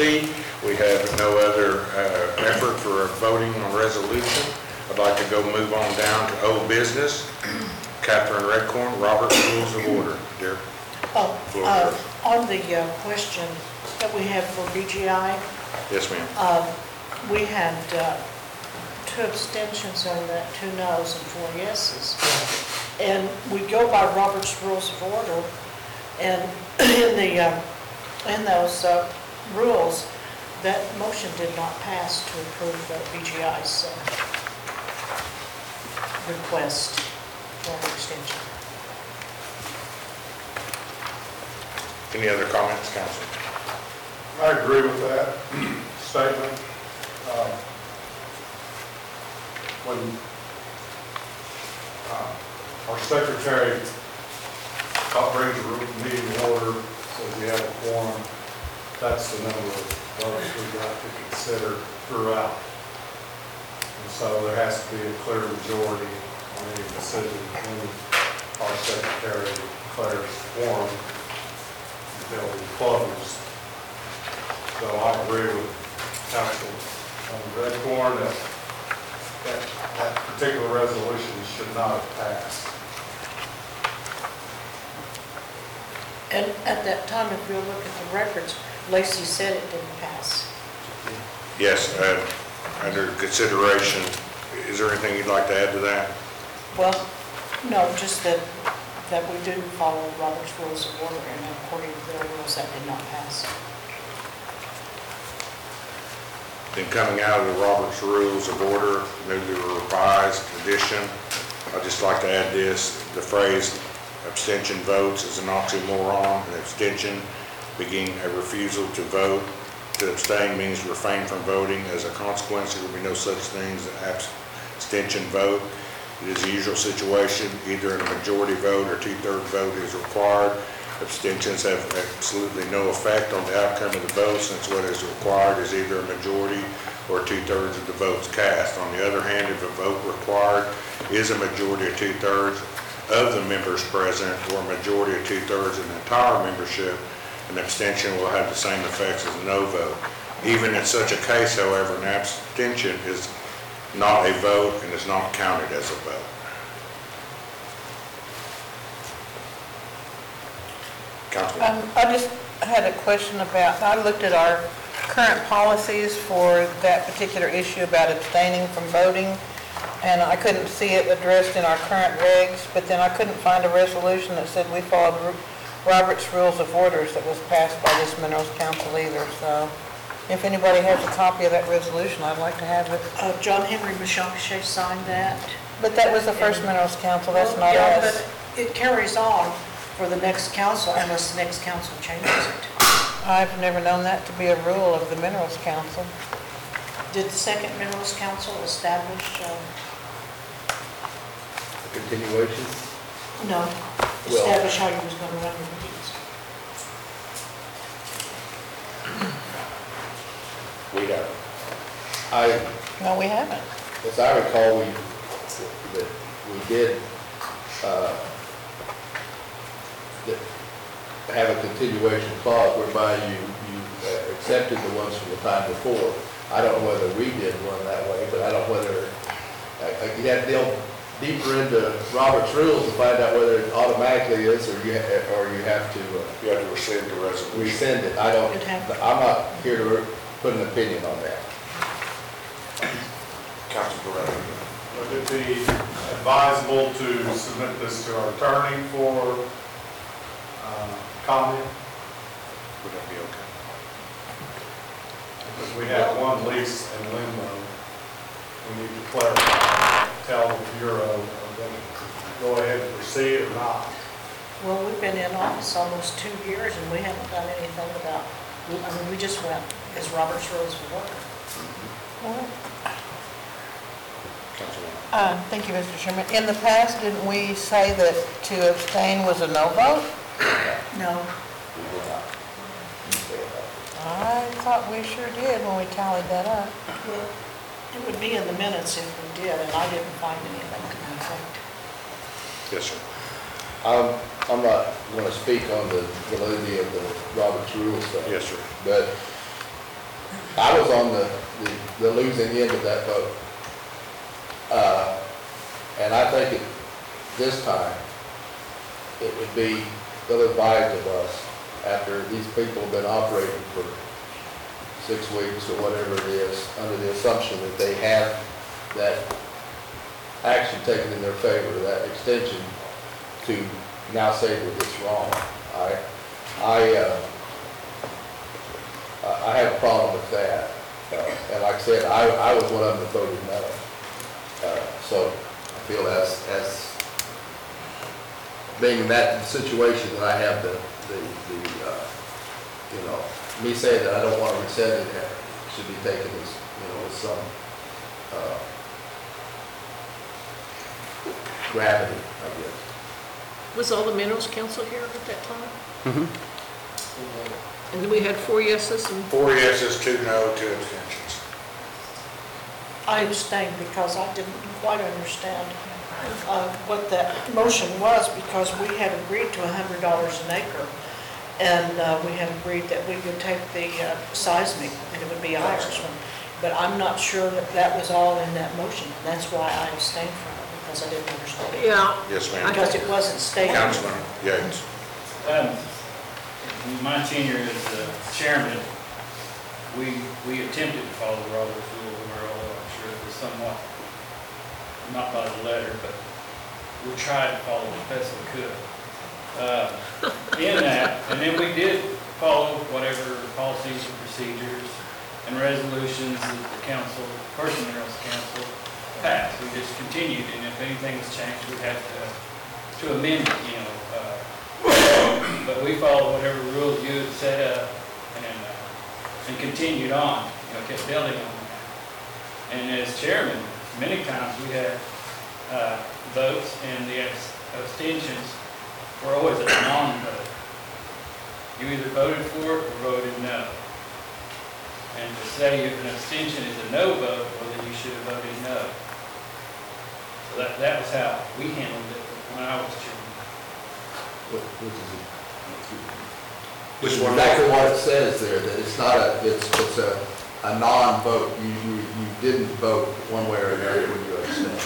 see, we have no other effort for voting on resolution. I'd like to go move on down to old business. Catherine Redcorn, Robert's Rules of Order. Dear. On the question that we have for BGI. Yes, ma'am. We had 2 abstentions on that, 2 noes and 4 yeses. And we go by Robert's Rules of Order, and in those rules, that motion did not pass to approve BGI's request for an extension. Any other comments, Council? I agree with that statement. When our secretary brings a meeting order, says we have a quorum, that's the number of votes we've got to consider throughout. And so there has to be a clear majority on any decision when our secretary declares quorum until we close. So I agree with Council Redcorn that particular resolution should not have passed. And at that time, if you look at the records, Lacey said it didn't pass. Yes, under consideration. Is there anything you'd like to add to that? Well, no, just that we do follow Robert's Rules of Order, and according to their rules, that did not pass. Then coming out of the Robert's Rules of Order, newly revised edition, I'd just like to add this: the phrase abstention votes is an oxymoron. An abstention being a refusal to vote. To abstain means refrain from voting. As a consequence, there will be no such thing as an abstention vote. It is the usual situation. Either a majority vote or 2/3 vote is required. Abstentions have absolutely no effect on the outcome of the vote, since what is required is either a majority or 2/3 of the votes cast. On the other hand, if a vote required is a majority of 2/3 of the members present, or a majority of 2/3 of the entire membership, an abstention will have the same effects as a no vote. Even in such a case, however, an abstention is not a vote and is not counted as a vote. I just had a question about, I looked at our current policies for that particular issue about abstaining from voting, and I couldn't see it addressed in our current regs, but then I couldn't find a resolution that said we followed Robert's Rules of Orders that was passed by this Minerals Council either. So if anybody has a copy of that resolution, I'd like to have it. John Henry Mashonkache signed that. But that was the first Minerals Council, that's not Yeah, us. but it carries on for the next council unless the next council changes it. I've never known that to be a rule of the Minerals Council. Did the second Minerals Council establish? A continuation? No, establish how you was going to run your meetings. We have. No, we haven't. As I recall, we did have a continuation clause whereby you accepted the ones from the time before. I don't know whether we did one that way, but I don't know whether you have to delve deeper into Robert's rules to find out whether it automatically is, or you have to rescind the resolution. rescind it. I'm not here to put an opinion on that. Council Director. Would it be advisable to submit this to our attorney for comment? Would that be okay? Because we have one lease in limbo. We need to clarify, tell the Bureau whether to go ahead and proceed or not. Well, we've been in office almost 2 years and we haven't done anything about, we just went as Robert's Rules of Order. Thank you, Mr. Chairman. In the past, didn't we say that to abstain was a no vote? No. I thought we sure did when we tallied that up. Well, it would be in the minutes if we did, and I didn't find anything to that effect. Yes, sir. I'm not going to speak on the validity of the Robert's Rules stuff. Yes, sir. But I was on the losing end of that vote. And I think at this time, it would be ill-advised of us, after these people have been operating for 6 weeks or whatever it is, under the assumption that they have that action taken in their favor, that extension, to now say that it's wrong. I have a problem with that. And like I said, I was one of them that voted no. So I feel as being in that situation that I have me saying that I don't want to rescind it should be taken as, with some gravity, I guess. Was all the Minerals Council here at that time? And then we had 4 yeses and 4 yeses, 2 no, 2 abstentions. I abstained because I didn't quite understand what that motion was, because we had agreed to $100 an acre, and we had agreed that we would take the seismic, and it would be ours. But I'm not sure that that was all in that motion. That's why I abstained from it, because I didn't understand it. yeah. Yes, ma'am. Because it wasn't stated. Councilman Yates. In my tenure as chairman, we attempted to follow the Robert's Rule of Order, although I'm sure it was somewhat, not by the letter, but we tried to follow as best we could. In that, and then we did follow whatever policies and procedures and resolutions that the council, First Minerals Council, passed. We just continued, and if anything was changed, we'd have to amend it, But we followed whatever rules you had set up and continued on, kept building on that. And as chairman, many times we had votes, and the abstentions were always a non-vote. You either voted for it or voted no. And to say if an abstention is a no vote, well, then you should have voted no. So that was how we handled it when I was chairman. Which is exactly what it says there, that it's not it's a non-vote. You didn't vote one way or another when you abstained.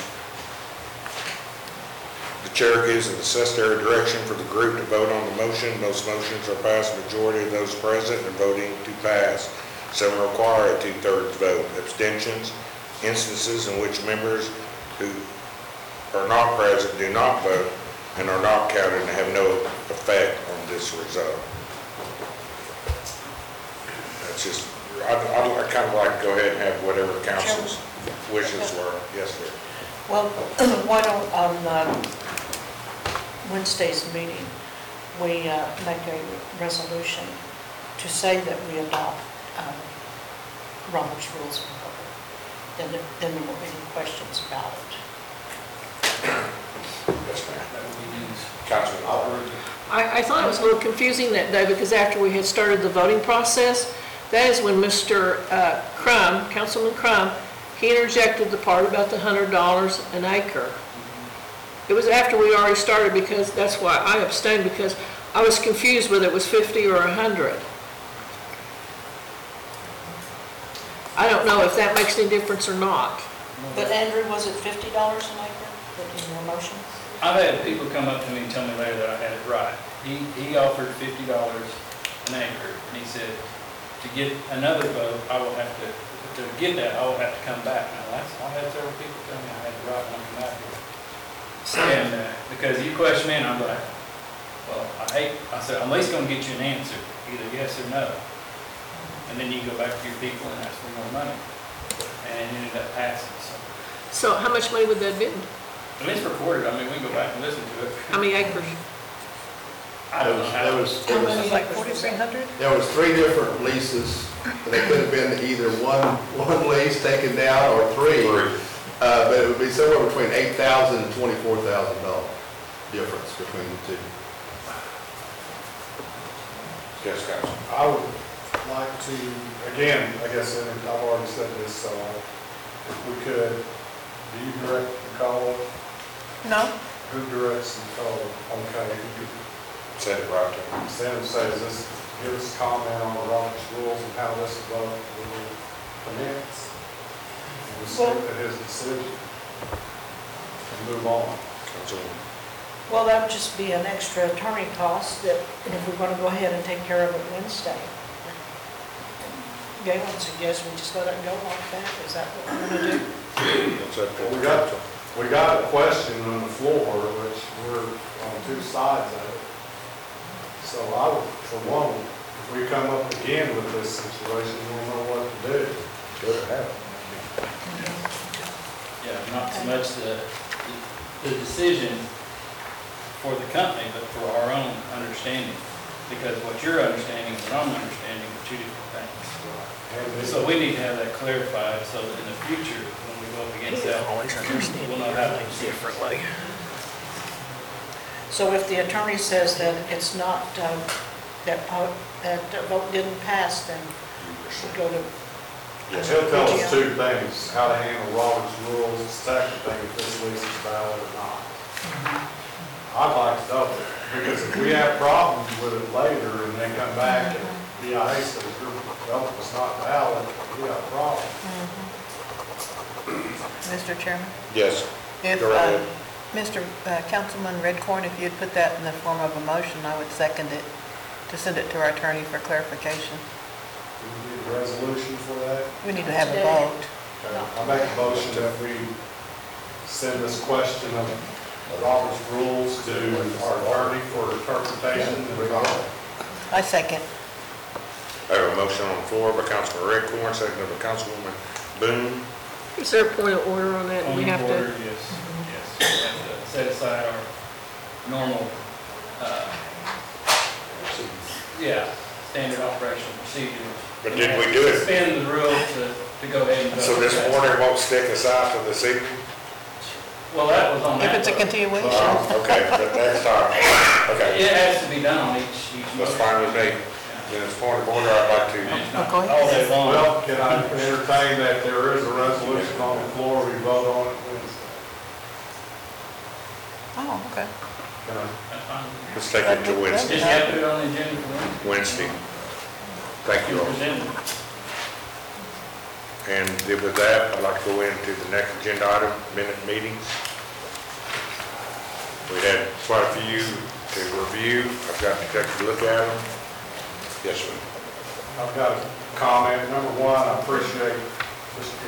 The chair gives a necessary direction for the group to vote on the motion. Most motions are passed majority of those present and voting to pass. Some require a 2/3 vote. Abstentions, instances in which members who are not present do not vote and are not counted and have no effect on this result. That's just, I'd kind of like to go ahead and have whatever council's wishes were. Yes, sir. Well, why don't, on Wednesday's meeting, we make a resolution to say that we adopt Robert's Rules of Order. Then there won't be any questions about it. Yes, ma'am. That would be news. Councilman Oliver. I thought it was a little confusing that day, because after we had started the voting process, that is when Mr. Crum, Councilman Crum, he interjected the part about the $100 an acre. It was after we already started, because that's why I abstained, because I was confused whether it was 50 or 100. I don't know if that makes any difference or not. But Andrew, was it $50 an acre in your motion? I've had people come up to me and tell me later that I had it right. He offered $50 an acre, and he said, to get another vote, I will have to get that, I will have to come back. Now, I've had several people tell me I had it right when I come out here. And because you question me, and I'm like, well, I said, I'm at least going to get you an answer, either yes or no. And then you go back to your people and ask for more money. And it ended up passing, so. So how much money would that have been? I mean, it's recorded, I mean, we can go back and listen to it. How many acres? I don't know how it was. Like 4,300? There was 3 different leases. They could have been either one lease taken down or 3. But it would be somewhere between $8,000 and $24,000 difference between the 2. Yes, Councilman. I would like to, again, I guess, and I've already said this, so if we could, do you direct the call? No? Who directs the call? Okay, you could Send it right to him. Sam says this, give us a comment on the Robert's rules and how this vote will commence. And we'll stick to his decision and move on. Councilwoman. Well, that would just be an extra attorney cost that, and if we're gonna go ahead and take care of it Wednesday. Galen suggests we just let it go like that, is that what we're gonna do? What's up, Well, we got a question on the floor, which we're on two sides of it. So I would, for one, if we come up again with this situation, we'll know what to do. Better have it. Yeah, not so much the decision for the company, but for our own understanding. Because what you're understanding and what I'm understanding are two different things. And So we need to have that clarified so that in the future, when we go up against that, we'll know how to proceed. So if the attorney says that it's not, that vote didn't pass, then we go to. Yes, he'll tell us two things, how to handle Robert's rules, the second thing, if this lease is valid or not. I'd like to know, because if we have problems with it later and they come back and DIA says your vote was not valid, we got a problem. Mr. Chairman? Yes. If, Go right ahead. Mr. Councilman Redcorn, if you'd put that in the form of a motion, I would second it, to send it to our attorney for clarification. Do we need a resolution for that? We need to have a vote. Okay, I make a motion that we send this question of Robert's rules to our attorney for interpretation and comment. I second. I have a motion on the floor by Councilman Redcorn, seconded by Councilwoman Boone. Is there a point of order on that? We have Point of to, order, yes, yes. We have to set aside our normal, standard operational procedures. But did we do it? Suspend the rule to go ahead and vote. So this morning won't stick us out to this evening? Well, that was on that. If it's a vote. continuation. Okay, but that's time. Okay, It has to be done on each that's motion. fine with me. Then it's point of order, I'd like And to, it's not Go ahead. all day long. Well, can I entertain that there is a resolution on the floor, we vote on it Wednesday? Oh, okay. Can I? That's fine. let's take it to Wednesday. Just have to put it on the agenda for Wednesday. Wednesday. Thank you all. Present it. And with that, I'd like to go into the next agenda item, minute meetings. We had quite a few to review. I've got to take a look at them. Yes, sir. I've got a comment. Number one, I appreciate Mr.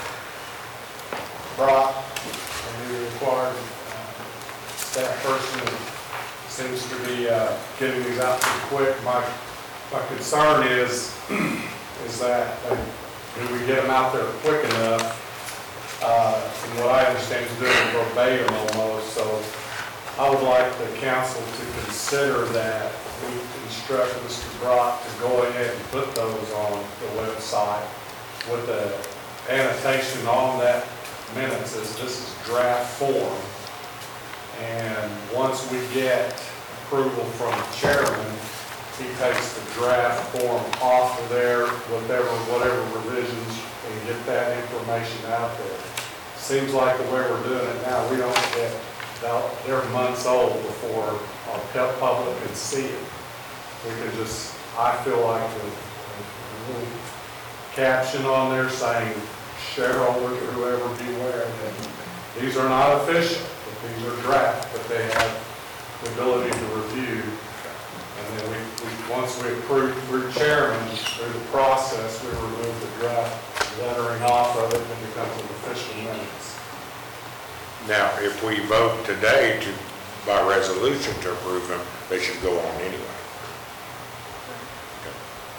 Brock, and the required staff person who seems to be getting these out pretty quick. My concern is that do we get them out there quick enough? From what I understand, is doing verbatim almost, so I would like the council to consider that we instruct Mr. Brock to go ahead and put those on the website with the annotation on that minutes as this is draft form. And once we get approval from the chairman, he takes the draft form off of there, whatever revisions, and get that information out there. Seems like the way we're doing it now, we don't get, they're months old before our public can see it. We can just, I feel like a little caption on there saying, shareholders or whoever beware that these are not official, but these are draft, but they have the ability to review. And then once we approve through chairman, through the process, we remove the draft lettering off of it and it becomes an official minutes. Now, if we vote today by resolution to approve them, they should go on anyway. Okay.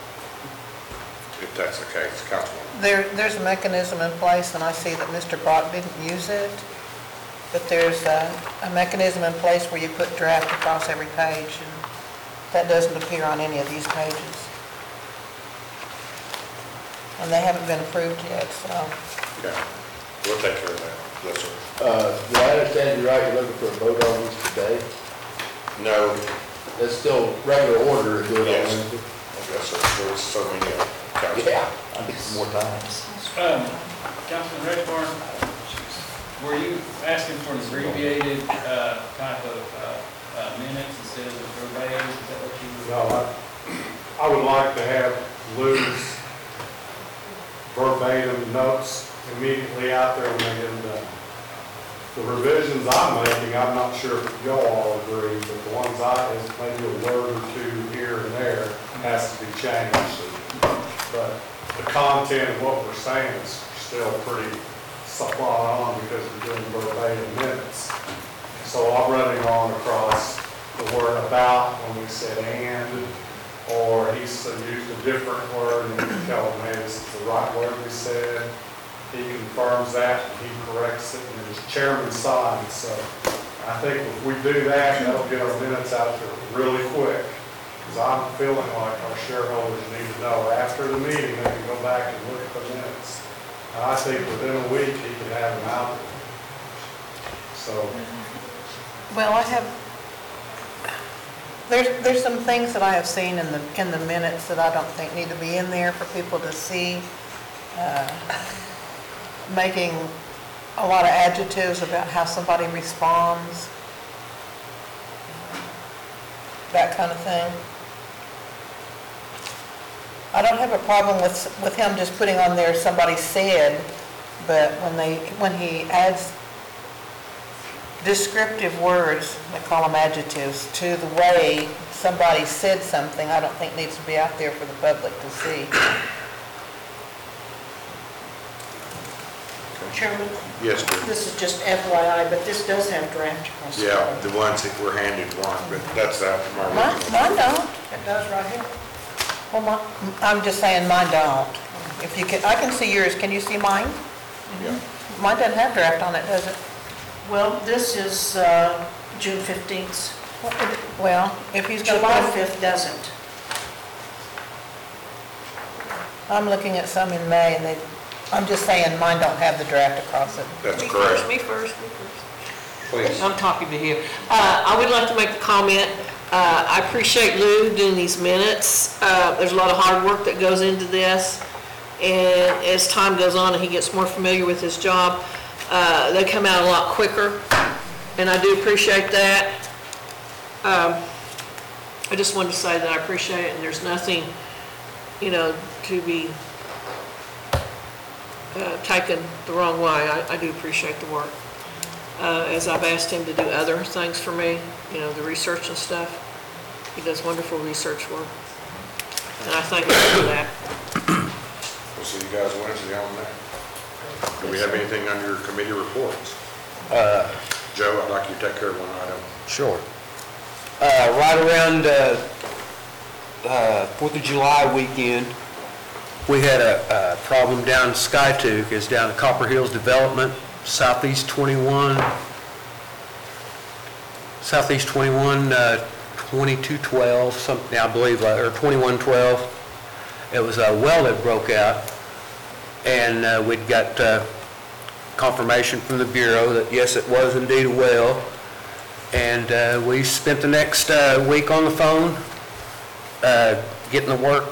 If that's the case, Councilwoman. There's a mechanism in place, and I see that Mr. Brock didn't use it, but there's a mechanism in place where you put draft across every page, and that doesn't appear on any of these pages. And they haven't been approved yet, so. Okay, we'll take care of that. Yes, sir. Do I understand you right, you're looking for a vote on these today? No, That's still regular order to do it on Yes. Wednesday? yes, sir. There's so many of them. Council. Yeah, I need some more time. Councilman Redcorn, were you asking for an abbreviated type of minutes instead of verbatim? Is that what you were? No, I would like to have Lou's verbatim notes immediately out there when they get them done. The revisions I'm making, I'm not sure if y'all all agree, but the ones is maybe a word or two here and there has to be changed. But the content of what we're saying is still pretty spot on because we're doing verbatim minutes. So I'm running on across the word about when we said and, or he's used a different word and you tell him, hey, this is the right word we said. He confirms that and he corrects it and his chairman signs. So I think if we do that, that'll get our minutes out there really quick. Because I'm feeling like our shareholders need to know after the meeting, they can go back and look at the minutes. And I think within a week, he can have them out there. So, Well, I have, there's some things that I have seen in the minutes that I don't think need to be in there for people to see. Making a lot of adjectives about how somebody responds, that kind of thing. I don't have a problem with him just putting on there somebody said, but when he adds descriptive words, they call them adjectives, to the way somebody said something, I don't think needs to be out there for the public to see. Chairman, Yes, dear. this is just FYI, but this does have draft across the Yeah, bottom. the ones that were handed weren't, but that's that. Mine don't. It does right here. Well, I'm just saying mine don't. If you can, I can see yours. Can you see mine? Yeah. Mine doesn't have draft on it, does it? Well, this is June 15th. Well, if he's going July to, 5th doesn't. I'm looking at some in May and I'm just saying mine don't have the draft across it. That's Me correct. first. Please. I'm talking to him. I would like to make the comment, I appreciate Lou doing these minutes. There's a lot of hard work that goes into this, and as time goes on and he gets more familiar with his job, they come out a lot quicker, and I do appreciate that. I just wanted to say that I appreciate it, and there's nothing, to be taken the wrong way. I do appreciate the work. As I've asked him to do other things for me, the research and stuff. He does wonderful research work. And I thank him for that. We'll see you guys Wednesday on that. Do we have anything under your committee reports? Joe, I'd like you to take care of one item. Sure. Right around 4th of July weekend, we had a problem down in Skytook. It's down at Copper Hills Development, Southeast 21, 2212, something, I believe, or 2112. It was a well that broke out, and we'd got confirmation from the Bureau that yes, it was indeed a well. And we spent the next week on the phone getting the work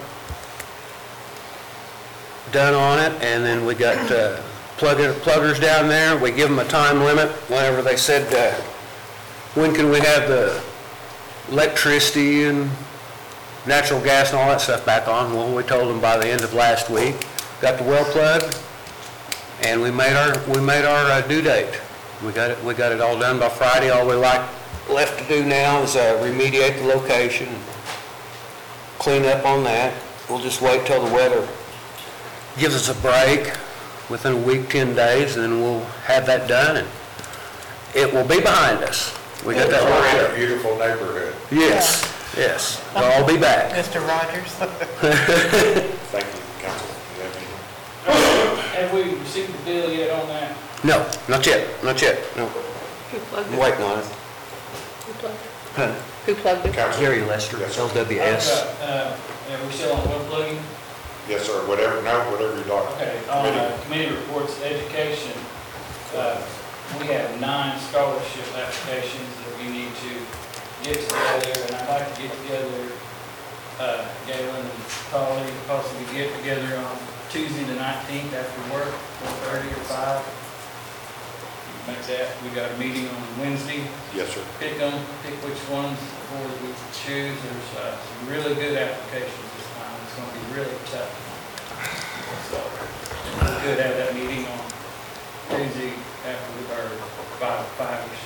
done on it, and then we got pluggers down there. We give them a time limit whenever they said, when can we have the electricity and natural gas and all that stuff back on? Well, we told them by the end of last week. Got the well plugged, and we made our due date. We got it all done by Friday. All we left to do now is remediate the location, clean up on that. We'll just wait till the weather gives us a break within a week, 10 days, and then we'll have that done, and it will be behind us. We got that worked We're in out. a beautiful neighborhood. Yes, yes. We'll all be back. Mr. Rogers? Thank you, Council. Do you have any? Have we received the bill yet on that? No, not yet, no. Who plugged I'm it? waiting on it. Who plugged it? Huh? Who plugged it? Council? Gary Lester, Yes, sir. LWS. Are we still on well plugging? Yes, sir, whatever you'd like. Okay, on committee reports, education, we have 9 scholarship applications that we need to get together, and I'd like to get together, Galen and Polly, possibly get together on Tuesday the 19th after work, 4:30 or 5. make that. We got a meeting on Wednesday. Yes, sir. Pick them, pick which ones before we choose. There's some really good applications this time. It's gonna be really tough. So, we could have that meeting on Tuesday after we've heard fivers.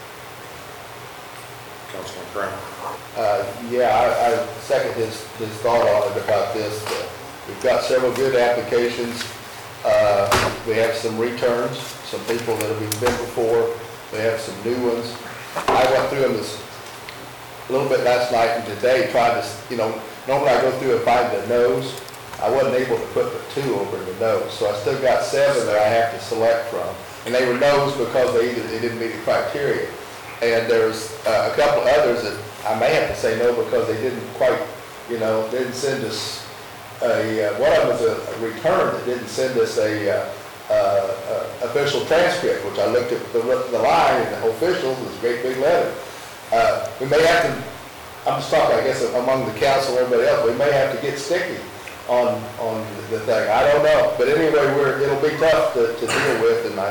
Councilman Brown. Yeah, I second his thought on it about this. We've got several good applications. We have some returns, some people that have been before. We have some new ones. I went through them this a little bit last night and today, trying to, normally I go through and find the no's. I wasn't able to put the 2 over in the no's, so I still got 7 that I have to select from. And they were no's because they didn't meet the criteria. And there's a couple others that I may have to say no because they didn't quite, didn't send us one of them was a return that didn't send us a official transcript, which I looked at the line and the officials, was a great big letter. We may have to, I'm just talking, I guess, among the council and everybody else, we may have to get sticky on the thing. I don't know. But anyway, it'll be tough to deal with, and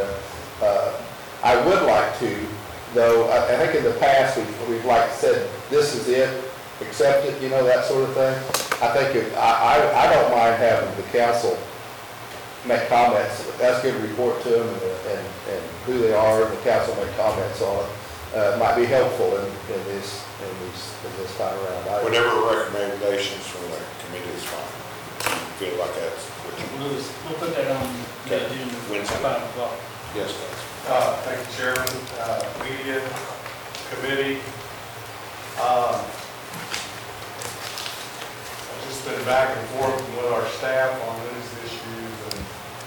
I would like to, though, I think in the past, we've like said, this is it, accept it, that sort of thing. I think I don't mind having the council make comments, that's a good report to them and who they are, and the council make comments on it. Might be helpful in this time around. Whatever recommendations from the committee is fine. Feel like that's what you We'll put that on the agenda for Wednesday. 5 o'clock. Yes, sir. Thank you, Chairman. Media Committee. I've just been back and forth with our staff on these issues and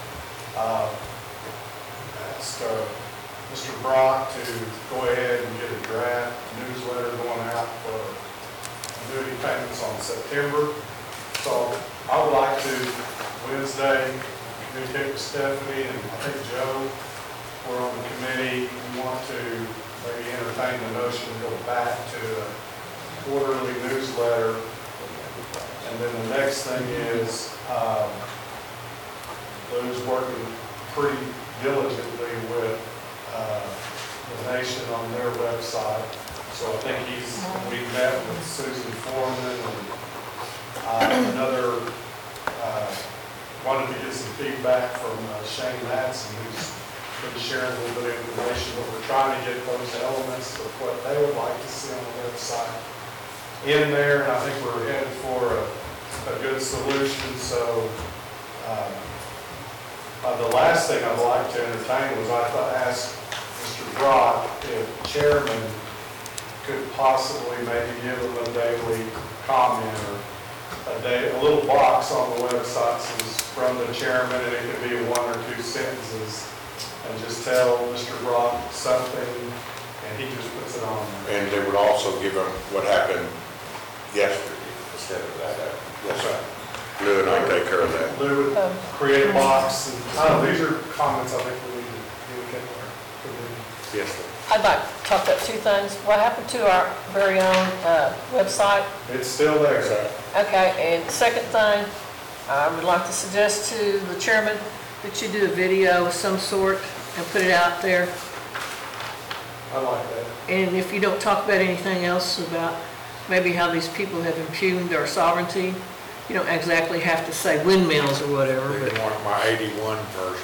asked Mr. Brock to go ahead and get a draft newsletter going out for annuity payments on September. So I would like to Wednesday communicate with Stephanie and I think Joe. We're on the committee. We want to maybe entertain the notion to go back to a quarterly newsletter. And then the next thing is, Lou's working pretty diligently with the Nation on their website. So I think we met with Susan Foreman and another, wanted to get some feedback from Shane Madsen, who's been sharing a little bit of information, but we're trying to get those elements of what they would like to see on the website in there, and I think we're headed for a good solution. So the last thing I'd like to entertain was I asked Mr. Brock if Chairman could possibly maybe give them a daily comment or a little box on the website says from the Chairman, and it could be 1 or 2 sentences, and just tell Mr. Brock something, and he just puts it on there. And they would also give them what happened yesterday instead of that. Yes, sir. Lou and I take care of that. Lou would create a box, and these are comments I think we need to communicate with. Yes, sir. I'd like to talk about 2 things. What happened to our very own website? It's still there. Okay, and second thing, I would like to suggest to the chairman that you do a video of some sort and put it out there. I like that. And if you don't talk about anything else about maybe how these people have impugned our sovereignty, you don't exactly have to say windmills or whatever, They but want my 81 version.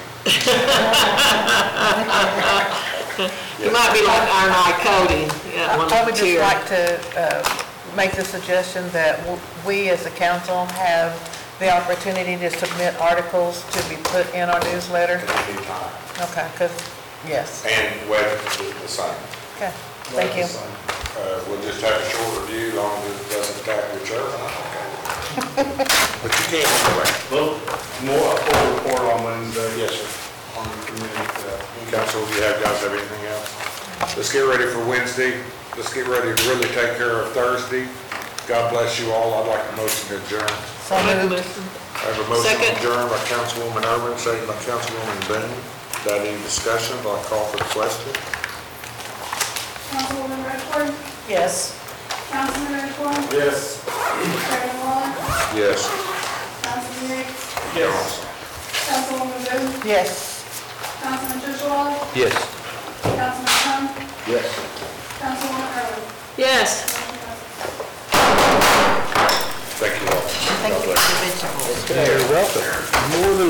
it might be like iron eye coating. I would just like to make the suggestion that we as a council have the opportunity to submit articles to be put in our newsletter. Anytime. Okay, because, yes, And web the same. okay, thank you. We'll just have a short review, long as it doesn't attack your chairman. But you can't anyway. Little more, a full report on Wednesday. Yes, sir. On the committee. Council, do you guys have anything else? Let's get ready for Wednesday. Let's get ready to really take care of Thursday. God bless you all. I'd like a motion to adjourn. So moved. I have a motion to Second. adjourn by Councilwoman Urban, second by Councilwoman Boone. Without any discussion, I'll call for the question. Councilwoman Redford, Yes. Councilman Redford, Yes. Chairman Waller, Yes. Councilman Yates, Yes. Councilwoman Booth, Yes. Councilman Tishwala, Yes. Councilman Crump, Yes. Councilwoman Irwin. Yes. Motion passes. Thank you all. Thank you for the vegetables. You're welcome. More than